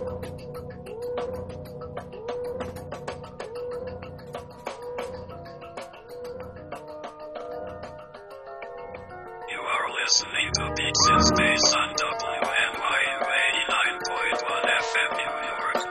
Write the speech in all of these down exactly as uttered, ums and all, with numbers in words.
Listening to Beats in Space on W N Y U eighty-nine point one F M New York.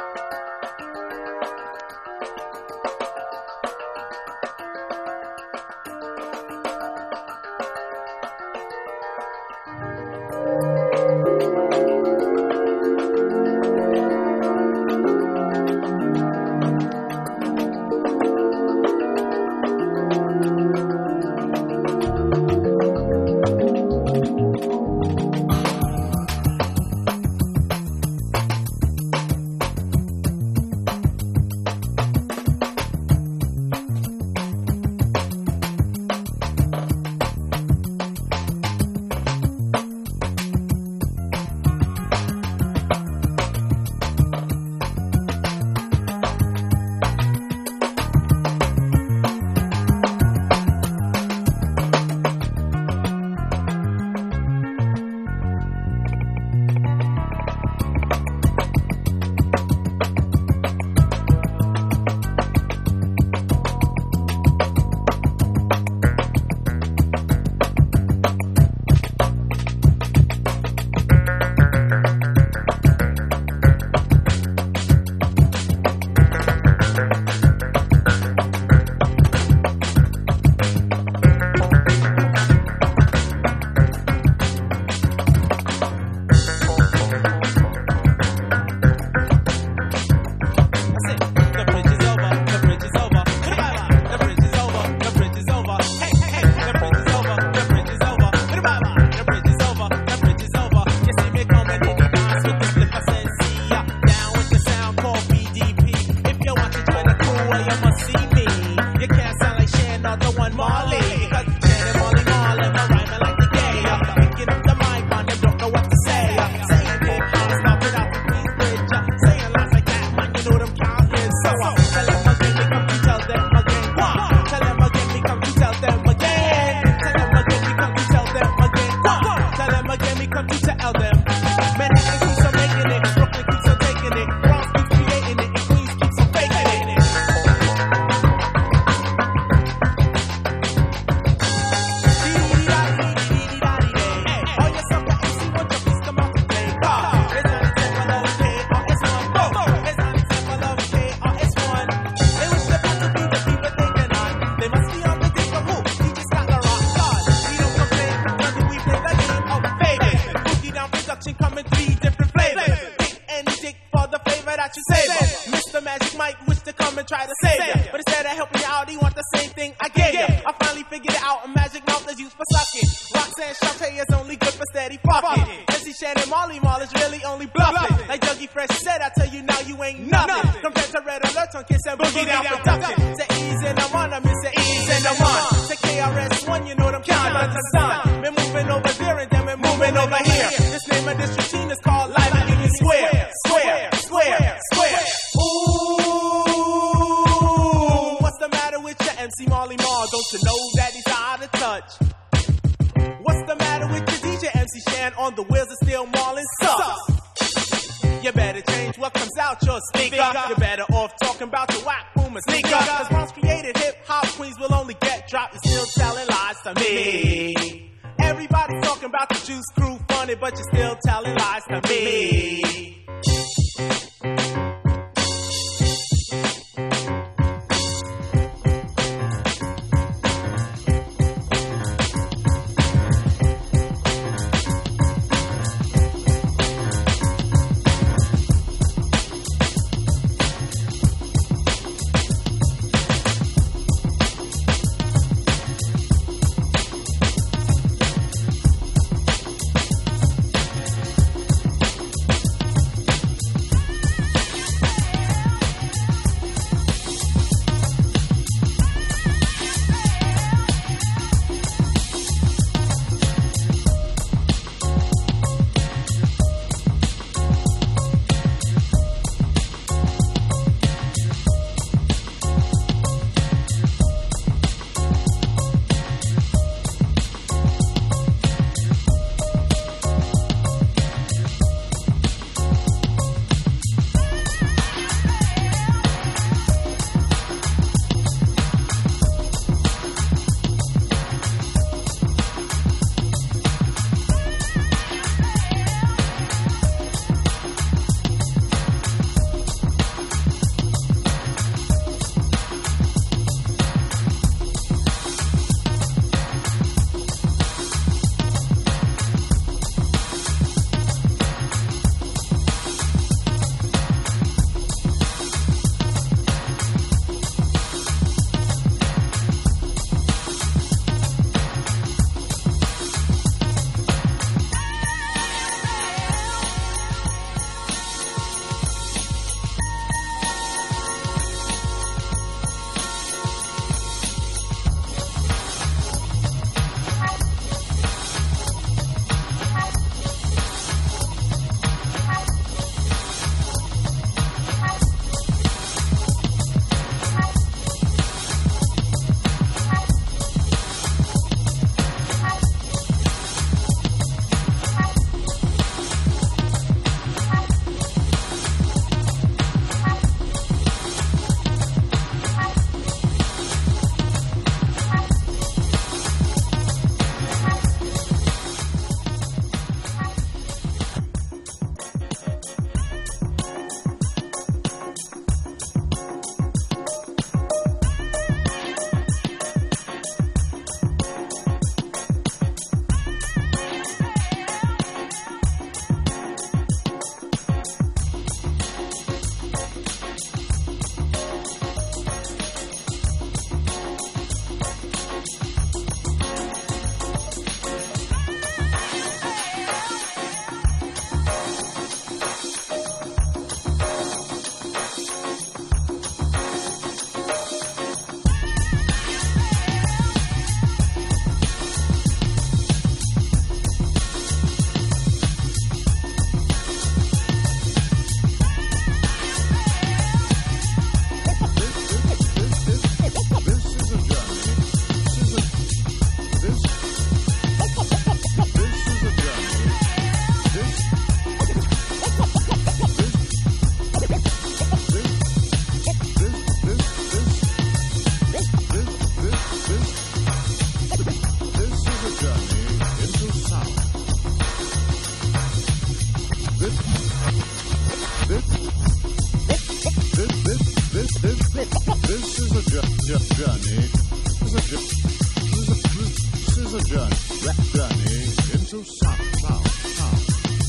journey. This is a, jo- this is a, this is a journey. Journey into sound, sound, sound.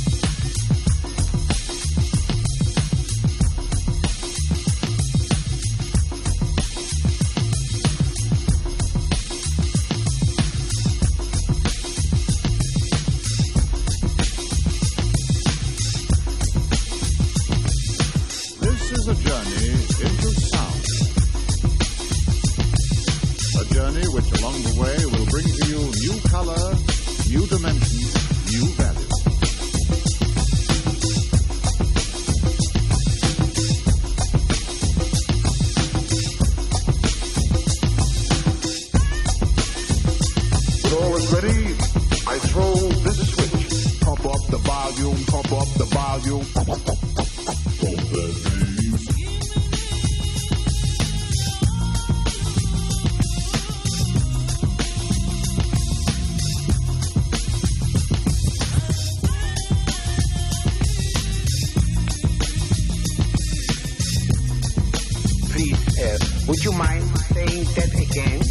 This is a journey into sound. A journey which along the way will bring to you new color, new dimension, new value. When all is ready, I throw this switch. Pump up the volume, pump up the volume. Pump that bass. Would you mind saying that again?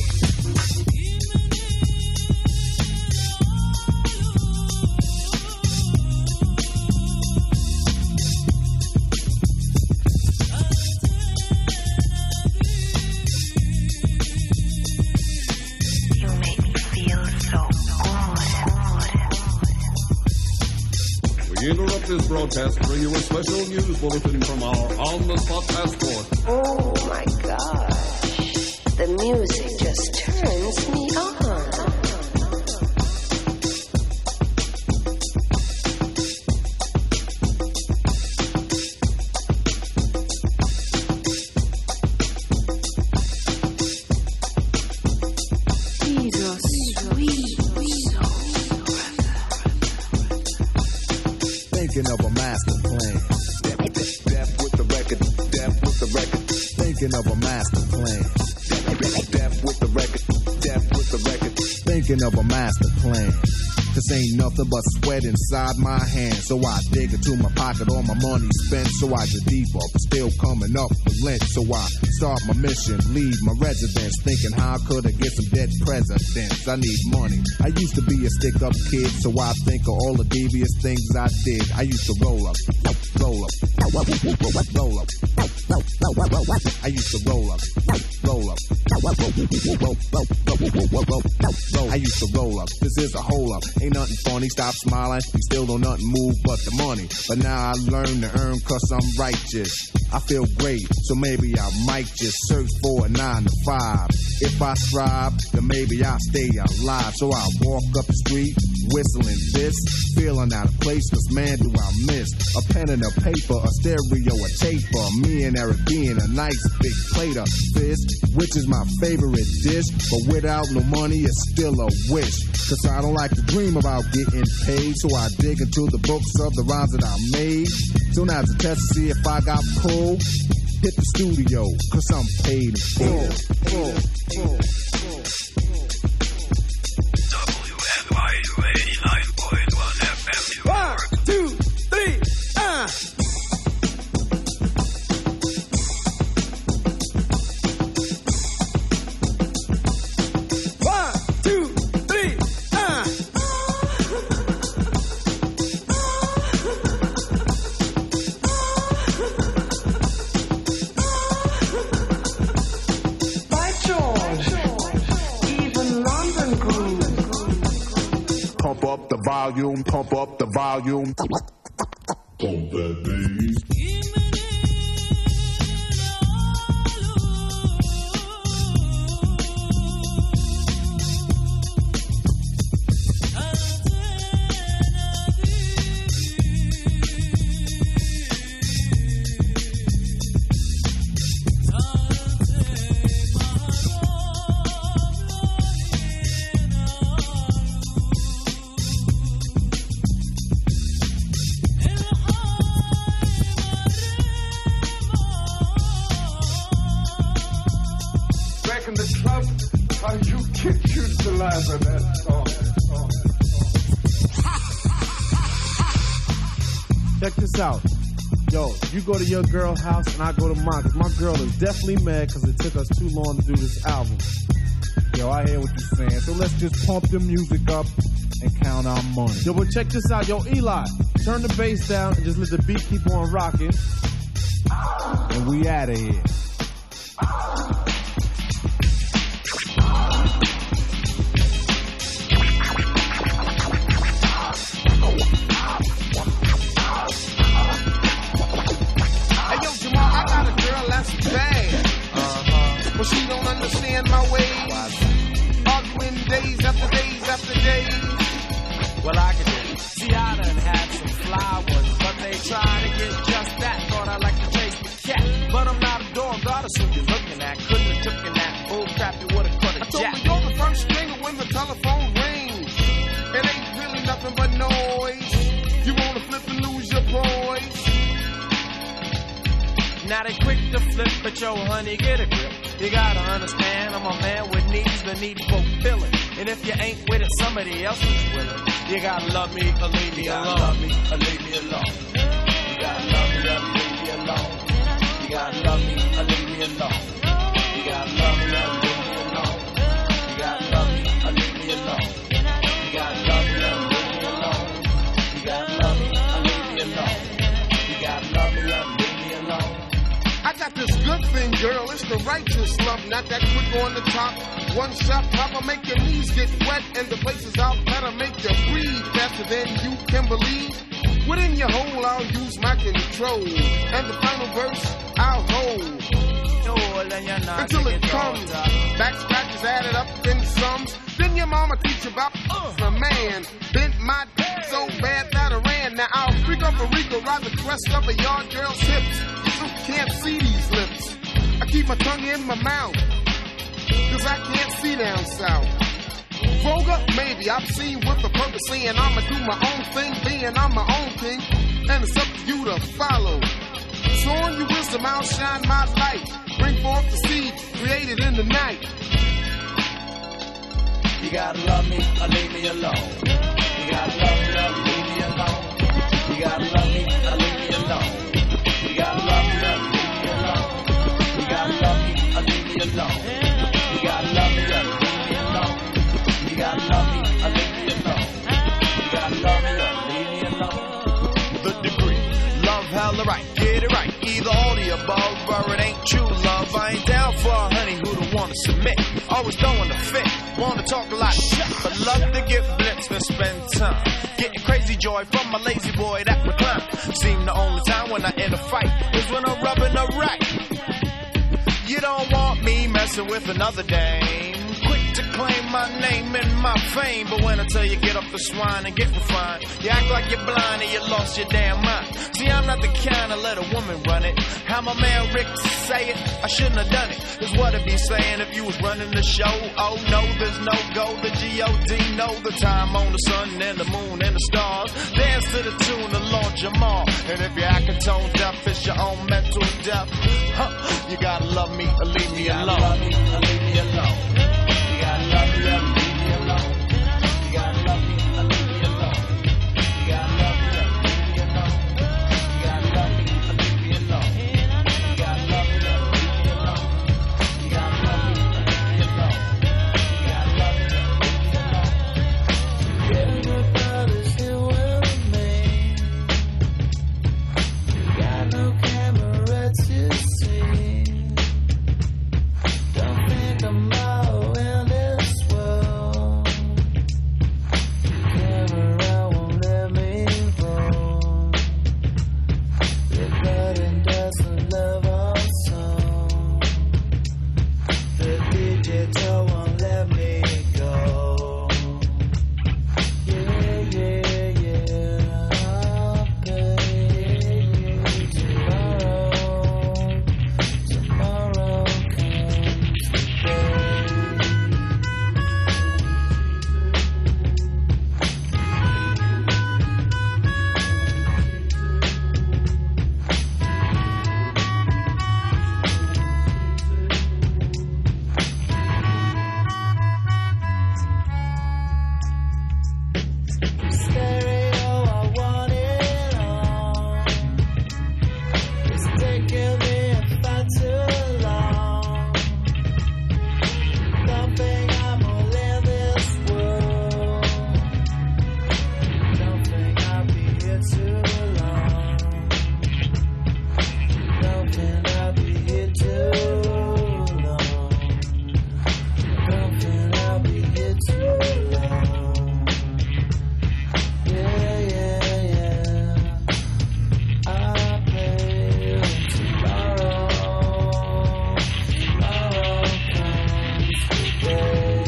You make me feel so good. We interrupt this broadcast to bring you a special news bulletin from our on-the-spot passport. Oh my gosh. The music just turns me on. These are sweet souls. Thinking of a master plan. Death with the record, death with the record. Thinking of a master plan. Death with the record, death with the record. Thinking of a master plan. This ain't nothing but sweat inside my hands. So I dig into my pocket, all my money spent. So I get deeper, but still coming up for lint. So I start my mission, leave my residence. Thinking how could I get some dead presidents? I need money. I used to be a stick-up kid, so I think of all the devious things I did. I used to roll up, roll up, roll up, roll up. I used to roll up, roll up, roll, roll, roll, roll. I used to roll up. This is a hole up. Ain't nothing funny. Stop smiling. You still don't nothing move but the money. But now I learn to earn cause I'm righteous. I feel great, so maybe I might just search for a nine to five. If I strive, then maybe I'll stay alive. So I walk up the street, whistling this, feeling out of place, cause man do I miss a pen and a paper, a stereo, a taper. Me and Eric being a nice big plate of fish, which is my favorite dish. But without no money, it's still a wish. Cause I don't like to dream about getting paid, so I dig into the books of the rhymes that I made. So now to test to see if I got pulled, hit the studio, cause I'm paid in full. full, full, full. W N Y U eighty-nine point one F M New York. One, two, three, ah! One, two, three, ah! By George, even London grew. Pump up the volume, pump up the volume. Pump that bass. Back in the club, how you kids used to laugh at that song. Check this out. Yo, you go to your girl's house and I go to mine, cause my girl is definitely mad cause it took us too long to do this album. Yo, I hear what you're saying, so let's just pump the music up and count our money. Yo, but check this out. Yo, Eli, turn the bass down and just let the beat keep on rocking. And we out of here. Hey, yo, Jamal, I got a girl that's bad. Uh-huh. But she don't understand my ways. Arguing days after days after days. Well, I can do it. See, I done had some fly ones, but they try to get just that. Thought I like to chase the cat, but I'm not a dog. Gotta see you looking at. Couldn't have taken that bull crap. You would've cut a I told jack. her you're the first stringer when the telephone rings. It ain't really nothing but noise. You wanna flip and lose your poise. Now they quick to flip, but yo, honey, get a grip. You gotta understand, I'm a man with needs that need fulfilling. And if you ain't with it, somebody else is willing. You gotta love me or leave me alone. Love me or leave me alone. You gotta love me or leave me alone. You gotta love me or leave me alone. You gotta love me or leave me alone. You gotta love me or leave me alone. You gotta love me or leave me alone. You gotta love me or leave me alone. You gotta love me or leave me alone. I got this good thing, girl. It's the righteous love, not that quick on the top. One shot popper make your knees get wet, and the places out better make you breathe faster than you can believe. Within your hole, I'll use my control, and the final verse I'll hold until it comes. Back scratches added up in sums. Then your mama teach you about uh, a man. Bent my dick so bad that I ran. Now I'll freak up a Rico, ride the crest of a yard girl's hips. You can't see these lips. I keep my tongue in my mouth, cause I can't see down south. Vulgar, maybe. I've seen with the purpose saying I'ma do my own thing, being I'm my own king, and it's up to you to follow. So on your wisdom, I'll shine my light, bring forth the seed created in the night. You gotta love me or leave me alone. You gotta love me or leave me alone. You gotta love me or leave me alone. You gotta love me or leave me alone. You gotta love me or leave me alone. You gotta love me or leave me alone. You gotta love me or leave me alone. You gotta love me or leave me alone. The degree, love hella right, get it right. Either all the above or it ain't true love. I ain't down for a honey who don't wanna submit. Always don't wanna fit, wanna talk a lot of shit, but love to get blitzed and spend time. Getting crazy joy from my lazy boy that recline. Seem the only time when I in a fight is when I'm rubbing a right. You don't want me messing with another dame. Quick to claim my name and my fame, but when I tell you get off the swine and get refined, you act like you're blind and you lost your damn mind. See, I'm not the kind to let a woman run it. How my man Rick say it, I shouldn't have done it. Is what I'd be saying if you was running the show. Oh no, there's no go. The G O D know the time on the sun and the moon and the stars. Dance to the tune of Lord Jamal. And if you're acting tone deaf, it's your own mental death. Huh, you gotta love me or leave me alone. You gotta love me or leave me alone. You gotta love me or leave me alone. You gotta love me or leave me alone. You gotta love me or leave me alone. You gotta love me or leave me alone. You gotta love me or leave me alone. You gotta love me or leave me alone. You gotta love me or leave me alone. Everybody's here with me. You got no camera to see. Don't think kill me if I'm too long. Don't think I'm all in this world. Don't think I'll be here too long. Don't think I'll be here too long. Don't think I'll be here too long. Yeah, yeah, yeah. I'll play when tomorrow, tomorrow comes today.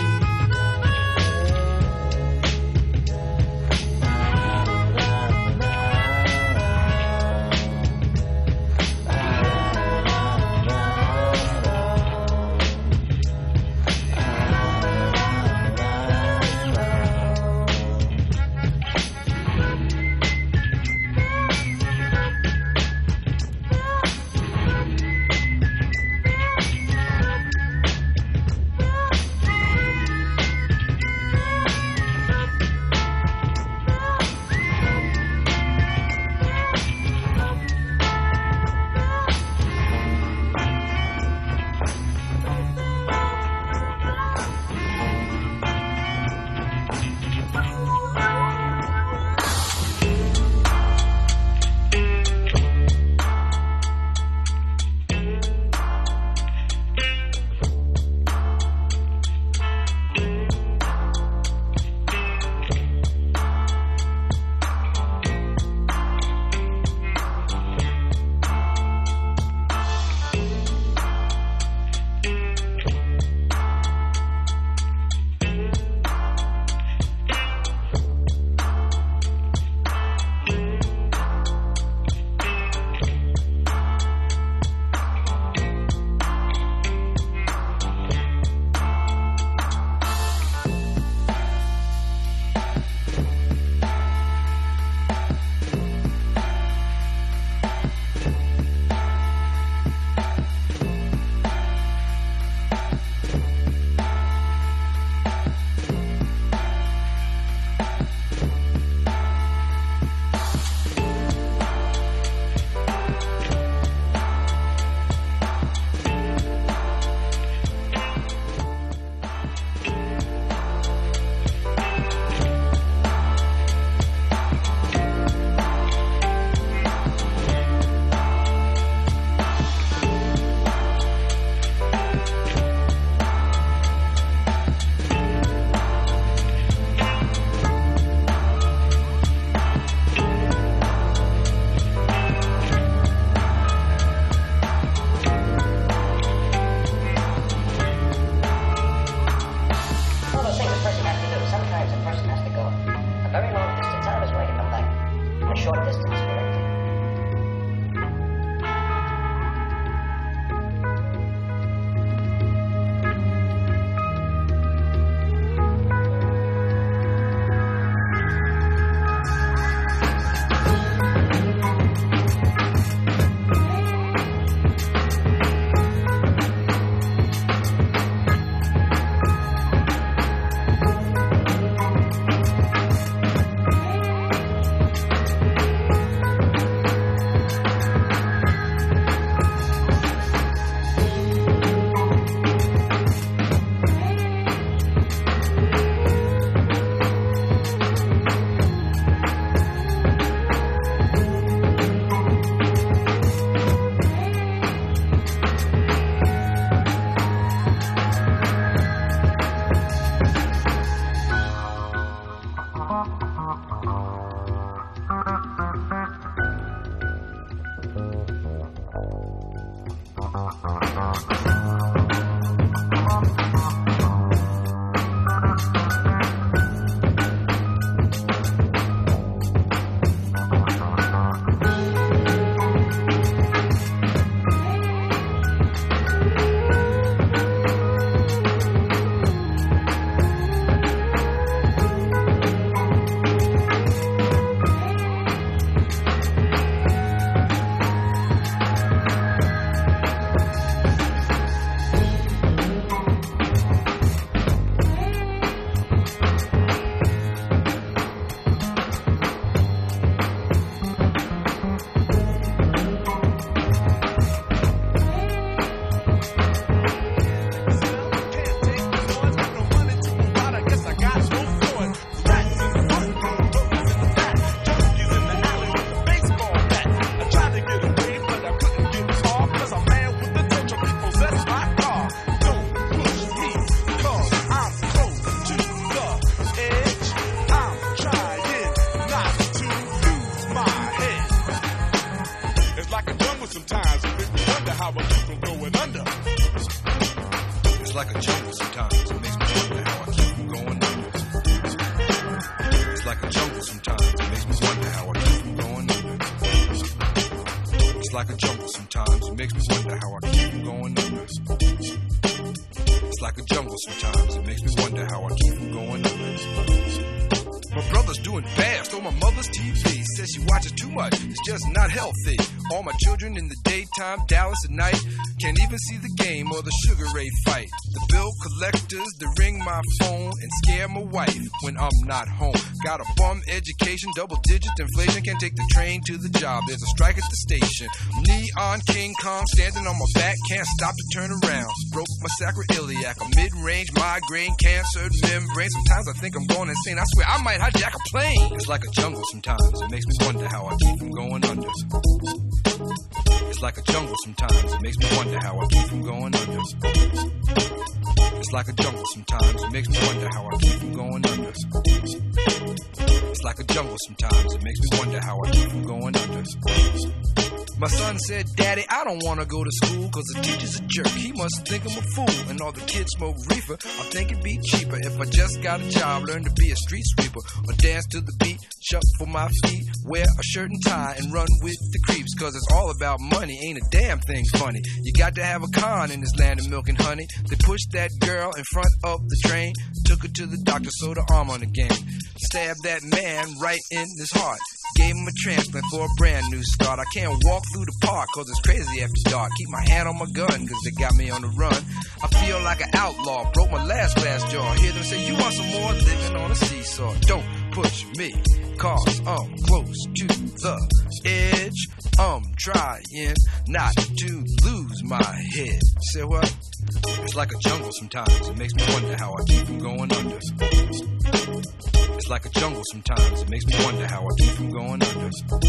All those things a person has to do. Sometimes a person has to go a very long distance out of his way to come back a short distance correctly. I keep from going under. It's like a jungle sometimes. It makes me wonder how I keep from going under. It's like a jungle sometimes. It makes me wonder how I keep from going under. It's like a jungle sometimes. It makes me wonder how I keep from going under. It's like a jungle sometimes. It makes me wonder how I keep from going under. My brother's doing bad, stole my mother's T V. Says she watches too much, it's just not healthy. All my children in the daytime, Dallas at night. Can't even see the game or the Sugar Ray fight. The bill collectors, they ring my phone and scare my wife when I'm not home. Got a bum education, double digit inflation. Can't take the train to the job, there's a strike at the station. Neon King Kong standing on my back, can't stop to turn around. Broke my sacroiliac, a mid-range migraine, cancer membrane. Sometimes I think I'm going insane, I swear I might hijack a plane. It's like a jungle sometimes, it makes me wonder how I keep from going under. It's like a jungle sometimes, it makes me wonder how I keep from going under. It's like a jungle sometimes, it makes me wonder how I keep from going under. It's like a jungle sometimes, it makes me wonder how I keep from going under. My son said, Daddy, I don't want to go to school cause the teacher's a jerk. He must think I'm a fool and all the kids smoke reefer. I think it'd be cheaper if I just got a job, learn to be a street sweeper or dance to the beat, shuffle my feet, wear a shirt and tie and run with the creeps cause it's all about money, ain't a damn thing funny. You got to have a con in this land of milk and honey. They pushed that girl in front of the train, took her to the doctor, sewed her arm on again, stabbed that man right in his heart, gave him a transplant for a brand new start. I can't walk through the park cause it's crazy after dark. Keep my hand on my gun cause they got me on the run. I feel like an outlaw, broke my last glass jaw. Hear them say you want some more, living on a seesaw. Don't push me cause I'm close to the edge. I'm trying not to lose my head. Say what? It's like a jungle sometimes, it makes me wonder how I keep from going under. It's like a jungle sometimes, it makes me wonder how I keep from going under.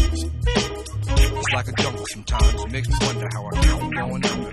It's like a jungle sometimes, it makes me wonder how I keep from going under.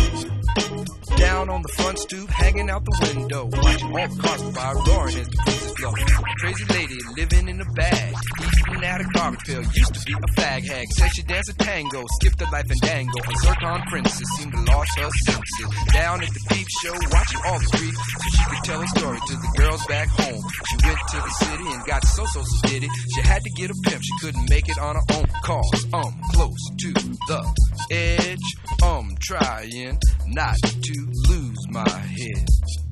Down on the front stoop, hanging out the window, watching all the cars go by, roaring as the breezes blow. Crazy lady living in a bag, eating at a garbage pail, used to be a fag hag. Said she danced a tango, skipped a life and dango. A zircon princess seemed to lost her senses. Down at the peep show, watching all the creeps, so she could tell a story to the girls back home. She went to the city and got so so so did it. She had to get a pimp, she couldn't make it on her own. Cause I'm close to the edge. I'm trying not to lose my head.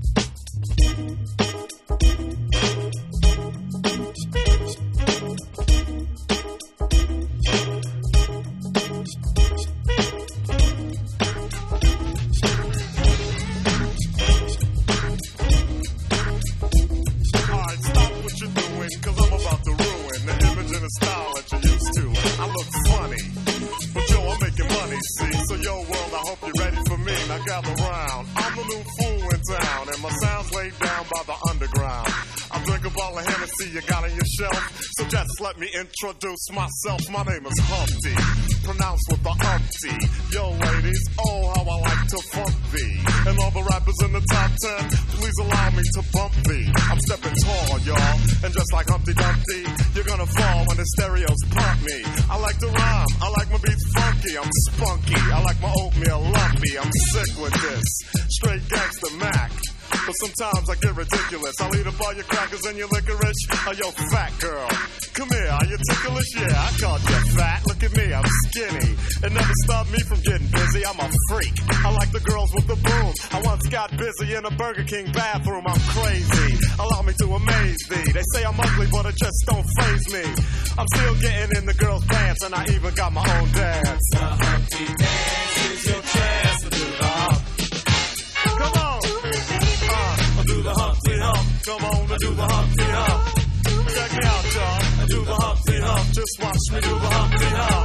Style that you used to. I look funny, but yo, I'm making money, see? So yo, world, I hope you're ready for me. Now gather round. I'm the new fool in town, and my sound's laid down by the underground. I drink a bottle of Hennessy you got on your shelf, so just let me introduce myself. My name is Humpty, pronounced with the umpty. Yo, ladies, oh, how I like to funk thee. And all the rappers in the top ten, please allow me to bump thee. I'm stepping tall, y'all, and just like Humpty Dumpty, you're gonna fall when the stereos pump me. I like to rhyme, I like my beats funky, I'm spunky, I like my oatmeal lumpy, I'm sick with this, straight gangsta Mac. But sometimes I get ridiculous. I'll eat up all your crackers and your licorice. Oh, yo, fat girl, come here, are you ticklish? Yeah, I called you fat. Look at me, I'm skinny. It never stopped me from getting busy. I'm a freak. I like the girls with the boom. I once got busy in a Burger King bathroom. I'm crazy. Allow me to amaze thee. They say I'm ugly, but it just don't faze me. I'm still getting in the girls' pants, and I even got my own dance. The Humpty Dance is your chance to do the hump. Come on. Do the Humpty Hump, come on and do the Humpty Hump. Check me out, y'all. I do the Humpty Hump, just watch me do the Humpty Hump.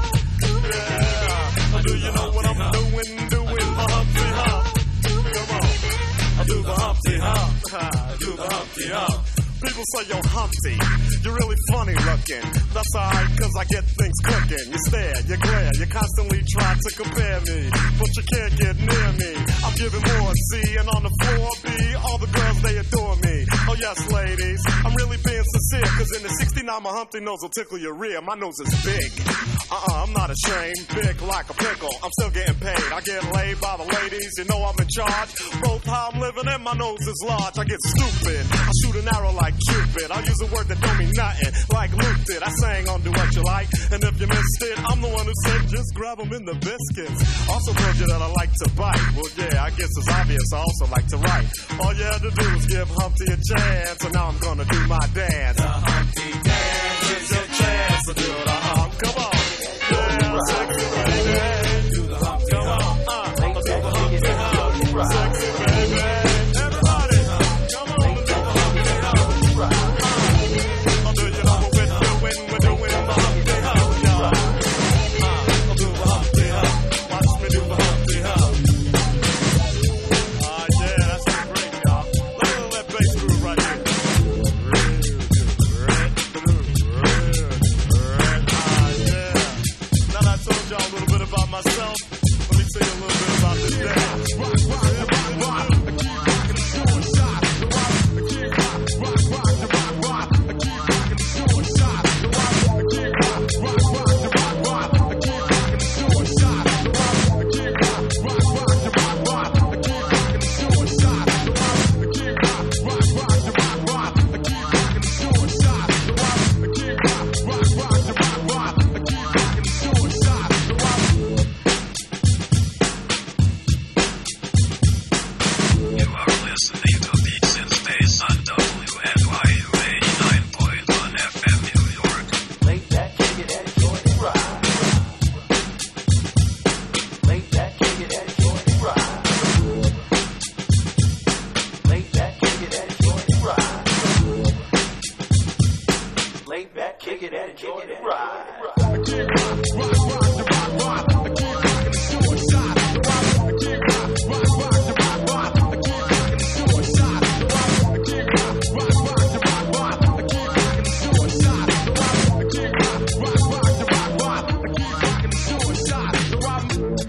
Yeah, do you know what I'm doing, doing the Humpty Hump? Come on, I do the Humpty Hump, I do the Humpty Hump. People say, yo, Humpty, you're really funny looking. That's alright, cause I get things cooking. You stare, you glare, you constantly try to compare me, but you can't get near me. I'm giving more C, and on the floor B, all the girls, they adore me. Oh, yes, ladies, I'm really being sincere, cause in the sixty-nine my Humpty nose will tickle your rear. My nose is big. Uh-uh, I'm not ashamed. Big like a pickle. I'm still getting paid. I get laid by the ladies. You know I'm in charge. Both how I'm living and my nose is large. I get stupid. I shoot an arrow like Cupid. I use a word that don't mean nothing, like Luke did. I sang on Do What You Like, and if you missed it, I'm the one who said just grab them in the biscuits. Also told you that I like to bite. Well, yeah, I guess it's obvious. I also like to write. All you had to do was give Humpty a chance, and now I'm gonna do my dance. The Humpty dance is your chance to do the hump. Come on. Yeah, sexy baby. Do the Humpty hump. Uh, do the Humpty hump. Sexy baby. Everybody, come on, do the Humpty hump. Uh, do you know what we're doing? We're doing the Humpty hump, y'all. Uh, do the Humpty hump. Watch me do the Humpty hump. Ah, uh, yeah, that's great, y'all. Look at that bass groove right here. Y'all a little bit about myself. Let me tell you a little bit about this dance. Rock, rock, rock, rock. I keep rocking the short shot. The rock, I keep rock, rock, rock, the rock, rock. I keep rocking the short shot. The rock, I keep rock, rock, rock, the rock, rock. I keep rocking the short shot. The rock, I keep rock, rock, rock, the rock, rock. I keep rocking the short shot. The rock, I keep rock, rock, rock, the rock, rock. I keep rocking the short shot. The rock, I keep rock, rock, rock, the rock, rock. I keep rocking the short shot. Listening to Beats in Space on W N Y U eighty-nine point one F M New York. Lay back, kick it, and enjoy the ride. Lay back, kick it, and enjoy the ride. Lay back, kick it, and enjoy the ride. Lay back, kick it, and enjoy the ride. I keep rock, rock, rock, the rock, rock. I keep rocking the short shot. The rock, I keep rock, rock, rock, the rock, rock. I keep rocking the short shot. The rock, I keep rock, rock, rock, the rock, rock. I keep rocking the short shot. The rock, I keep rock, rock, rock, the rock, rock. I keep rocking the short shot. The rock.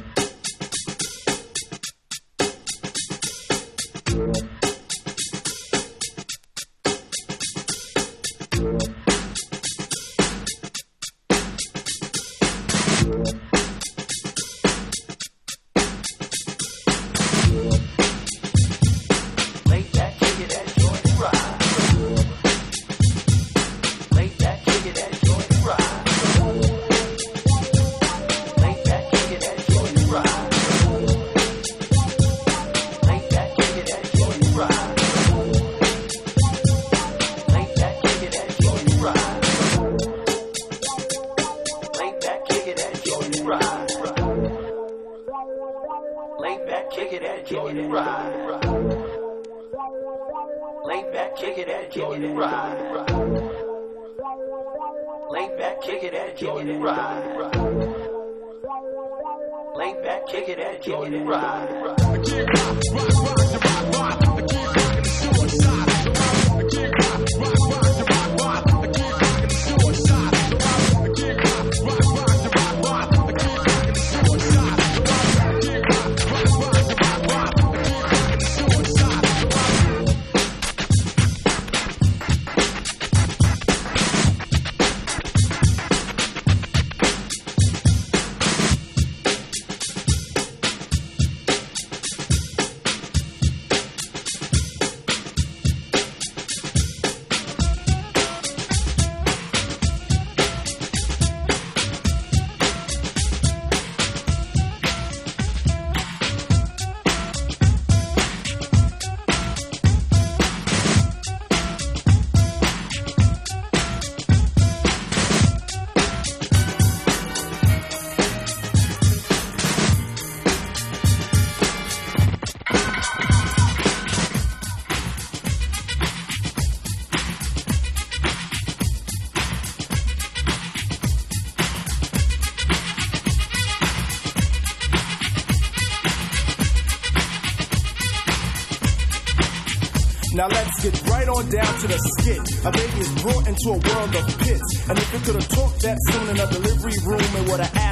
Now let's get right on down to the skit. A baby is brought into a world of pits. And if it could have talked that soon in a delivery room, it would have asked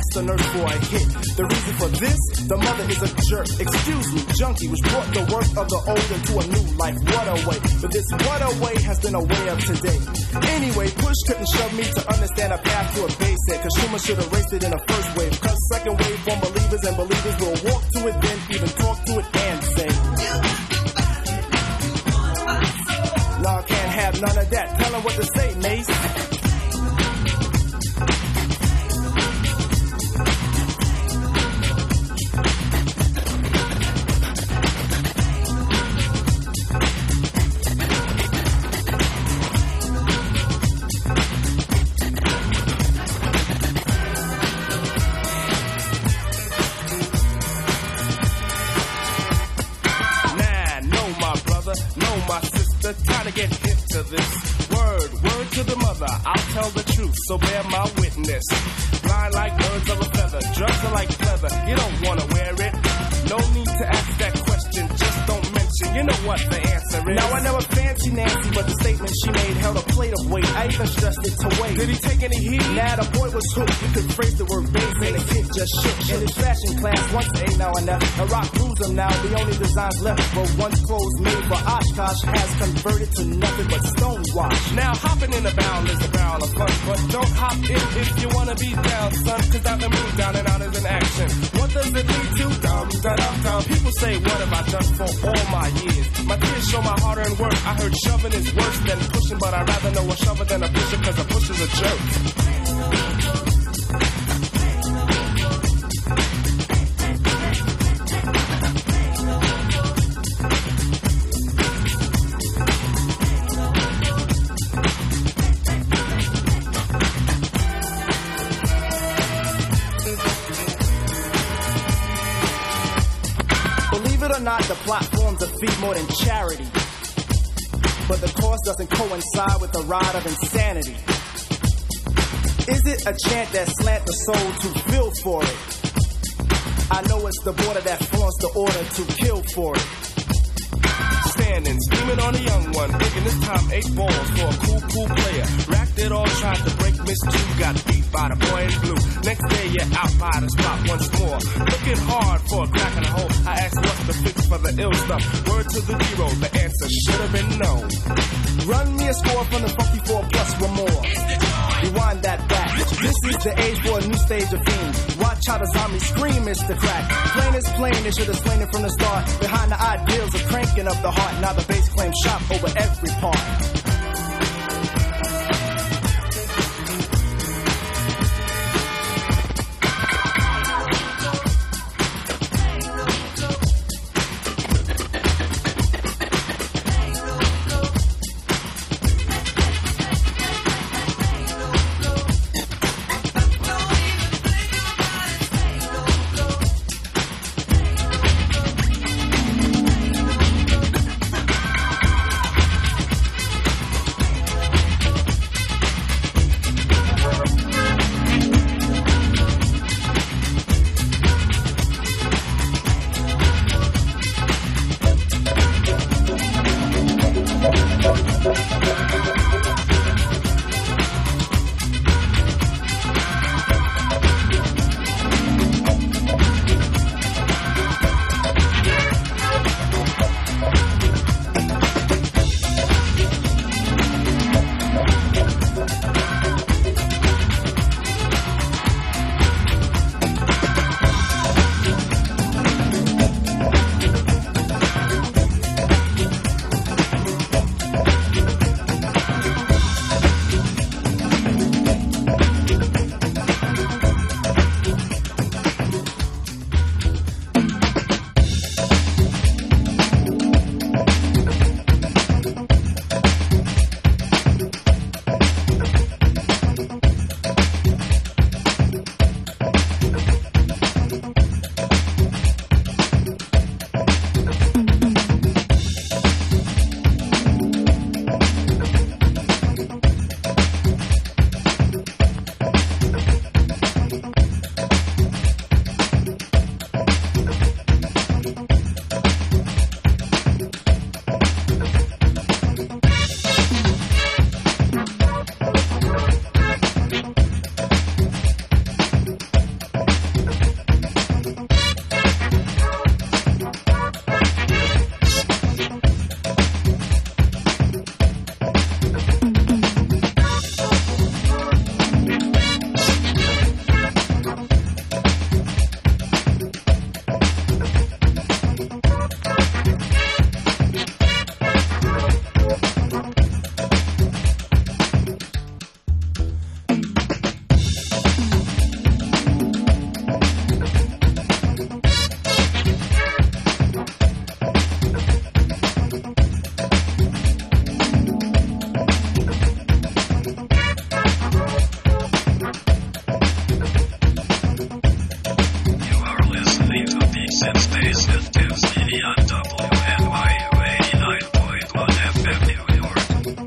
asked the nurse for a hit. The reason for this, the mother is a jerk. Excuse me, junkie, which brought the work of the old into a new life. What a way. But this what a way has been a way of today. Anyway, push couldn't shove me to understand a path to a basic. Cause Schumer should have raced it in a first wave. Cause second wave from believers and believers will walk to it, then even talk to it and say, no, I can't have none of that. Tell them what to say, Mace. Time to get hip to this. Word, word to the mother. I'll tell the truth, so bear my witness. Blind like birds of a feather, drugs are like leather. You don't wanna wear it. No need to ask that question, just don't mention. You know what the answer is. Now I never fancy Nancy, but the statement she made held a plate of weight. I even stressed it to wait. Did he take any heat? Nah, the boy was hooked. We could phrase the word bass, and the kid just shook. In his fashion class, once A, now and F. A rock rules him now. The only designs left were once clothes made for Oshkosh has converted to nothing but stonewash. Now hopping in a barrel is a barrel of fun, but don't hop in if you wanna be down, son. Cause down the moon, down and out is in action. What does it lead to? Dum, da, dum, dum. People say, what have I done for all my years? My tears show my hard-earned work. I heard shoving is worse than pushing, but I'd rather know a shover than a pusher, cause a pusher's a jerk. Not the platforms of feed more than charity, but the cost doesn't coincide with the ride of insanity. Is it a chant that slant the soul to feel for it? I know it's the border that flaunts the order to kill for it. Standing, scheming on a young one, thinking this time eight balls for a cool, cool player. Racked it all, tried to break Miss Two, got beat by the boy in blue. Next day you're out by the spot once more, looking hard for a crack in the hole. I asked what's the fix for the ill stuff. Word to the zero, the answer should have been no. Run me a score from the funky four plus one more. Rewind that back. This is the age for a new stage of fiend. Watch how the zombies scream, it's the crack. Plain is plain, they should have slain it from the start. Behind the ideals of cranking up the heart, now the bass claims shop over every part. Beats in Space with Tuesday on W N Y U eighty-nine point one F M New York.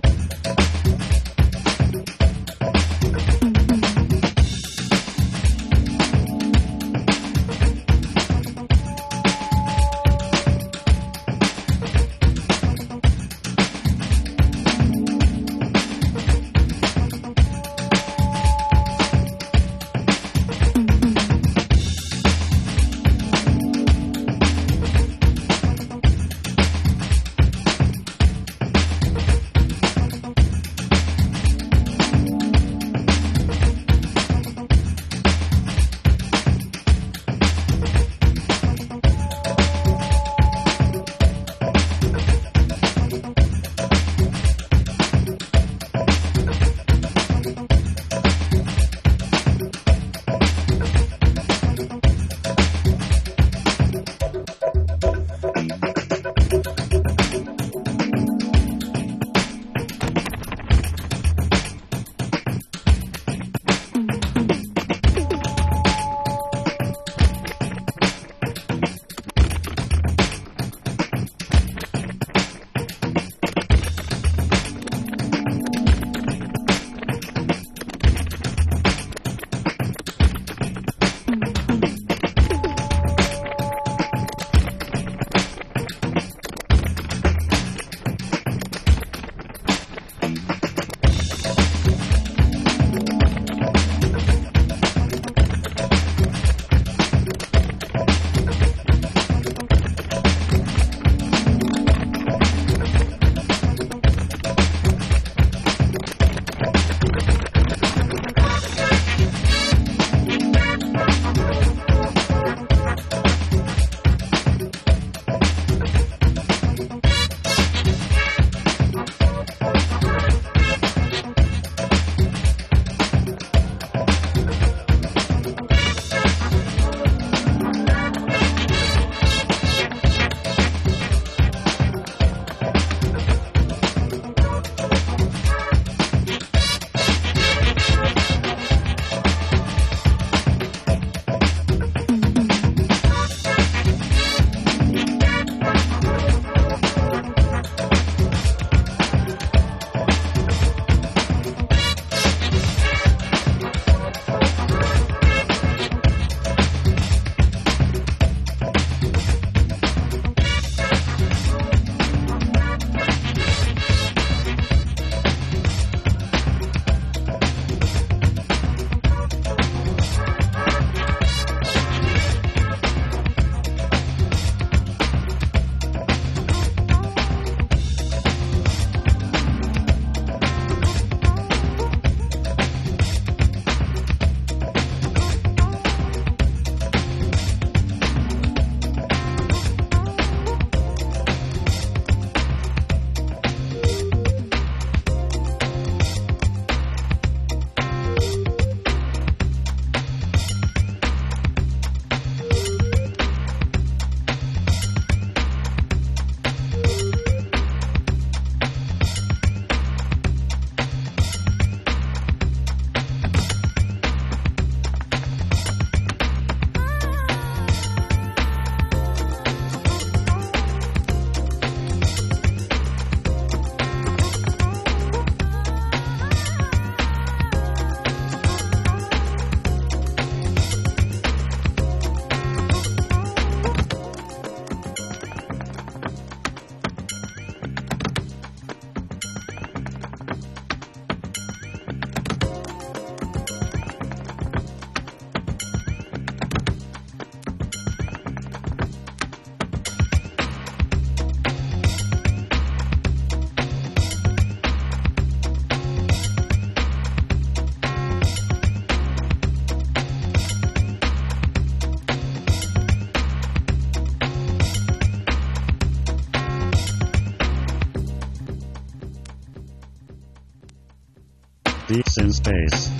Deeps in space.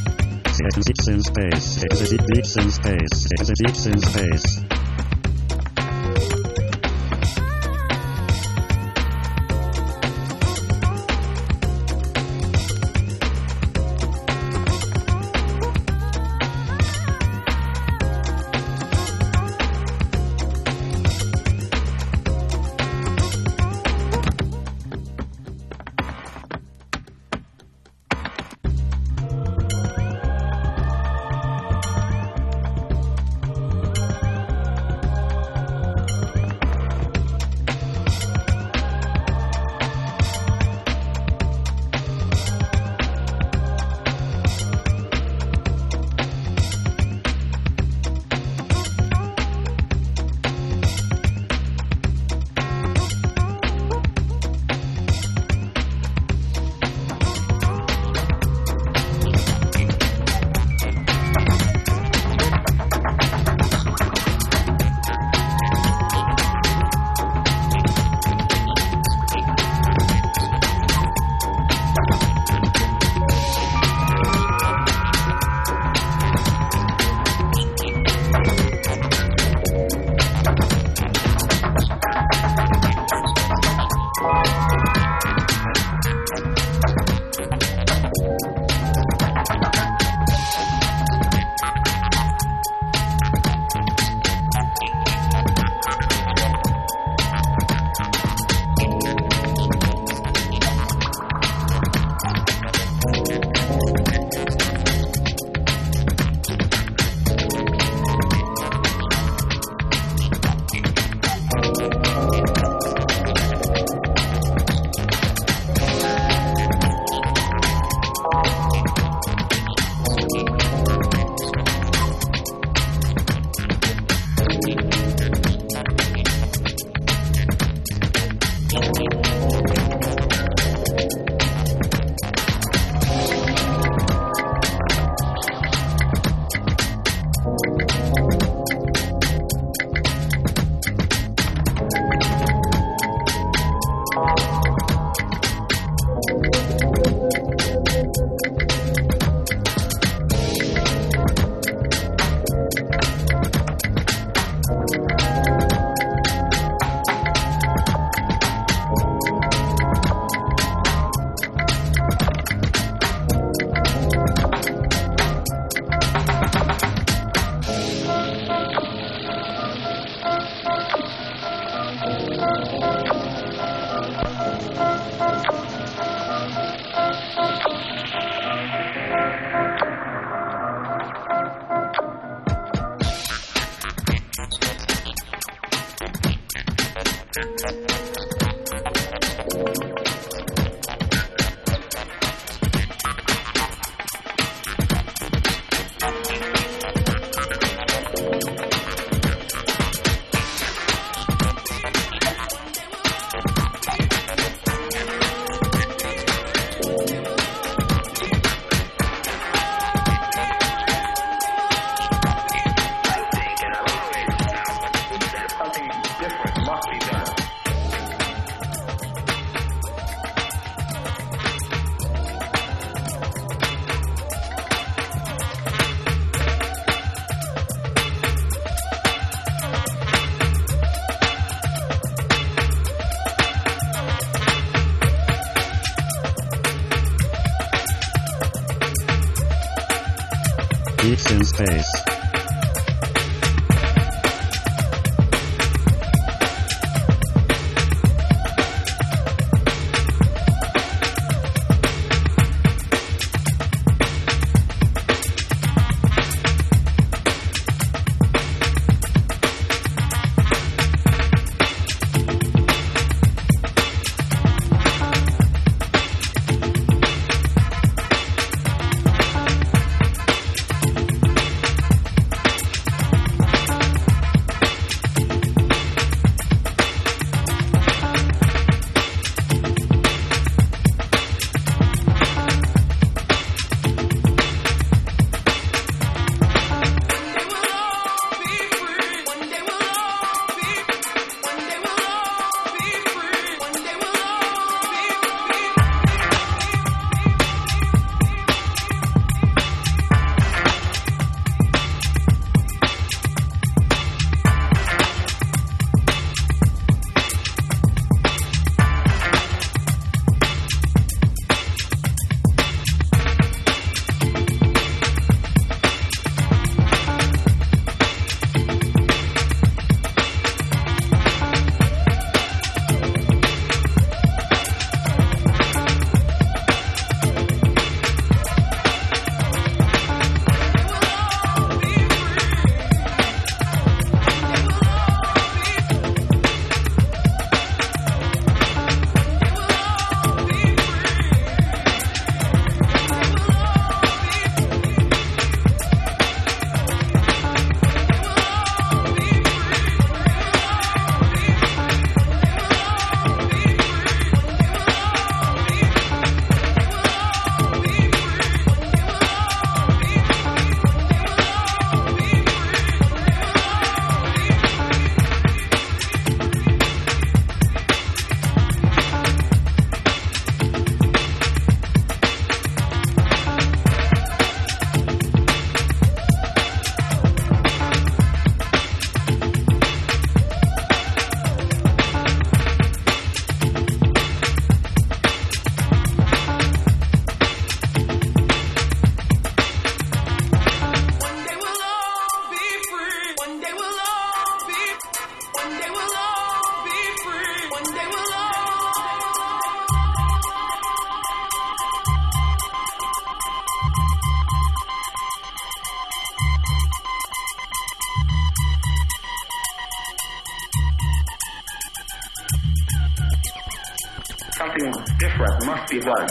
Deeps in space. Deeps in space. Deeps in space. Beats in Space. Something different must be done.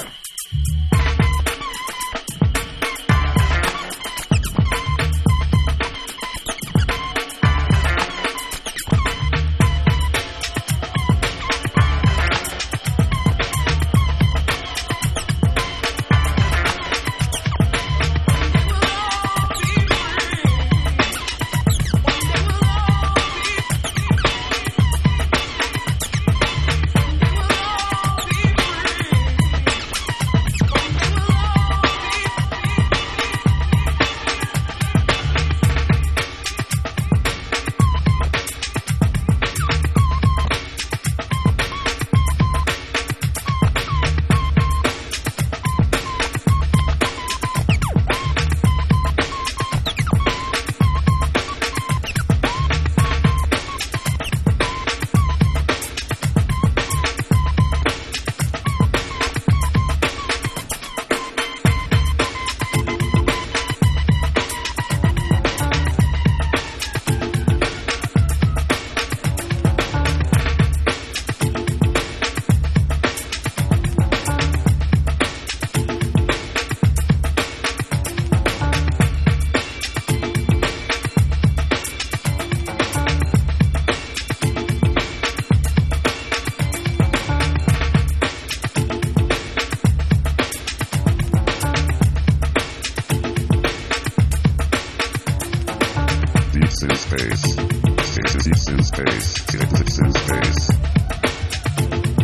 Exits in space.